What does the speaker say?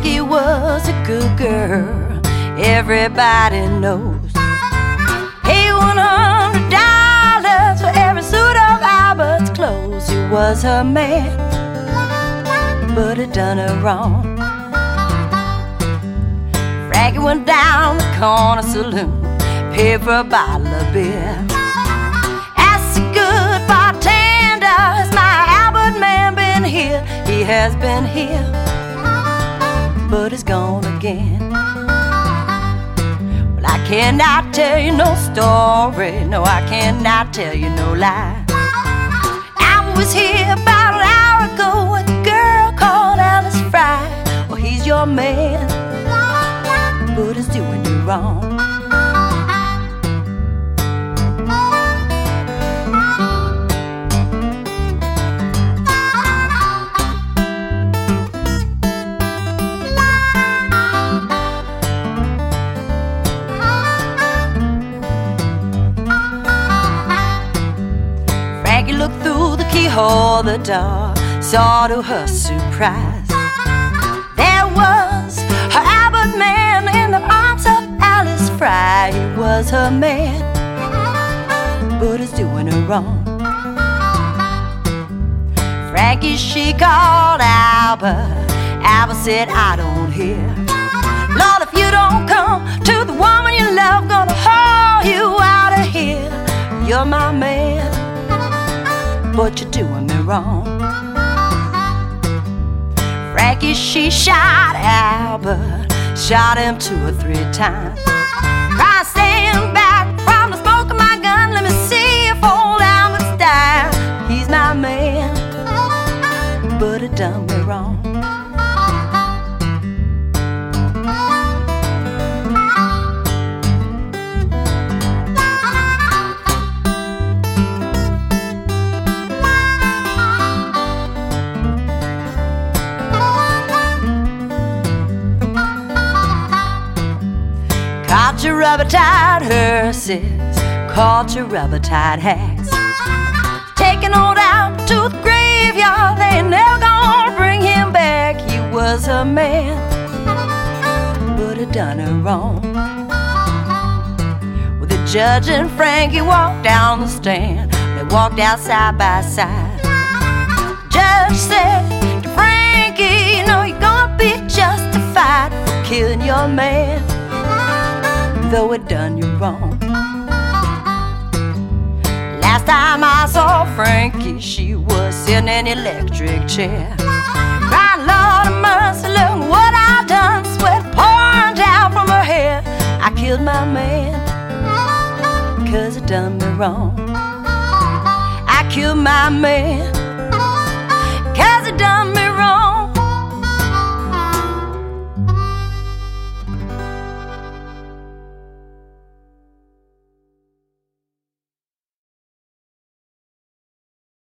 Frankie was a good girl, everybody knows. Paid $100 for every suit of Albert's clothes. He was her man, but he done her wrong. Frankie went down the corner saloon, paid for a bottle of beer. Asked the good bartender, has my Albert man been here? He has been here, but he's gone again. Well, I cannot tell you no story, no, I cannot tell you no lie. I was here about an hour ago with a girl called Alice Fry. Well, he's your man, but he's doing you wrong. Frankie looked through the keyhole of the door, saw to her surprise there was her Albert man in the arms of Alice Fry. He was her man, but he's doing her wrong. Frankie, she called Albert. Albert said, I don't hear. Lord, if you don't come to the woman you love, gonna haul you out of here. You're my man, but you're doing me wrong. Frankie, she shot Albert, shot him 2 or 3 times. Try to stand back from the smoke of my gun. Let me see if old Albert's dying. He's my man, but he done me wrong. Caught your rubber-tied hearses, caught your rubber-tied hacks, taking on out to the graveyard. They ain't never gonna bring him back. He was a man, but he done her wrong. Well, the judge and Frankie walked down the stand. They walked out side by side. Judge said to Frankie, you know you're gonna be justified for killing your man, though it done you wrong. Last time I saw Frankie, she was sitting in an electric chair, crying, Lord of mercy, look what I done. Sweat pouring down from her hair. I killed my man, 'cause it done me wrong. I killed my man, 'cause it done me wrong.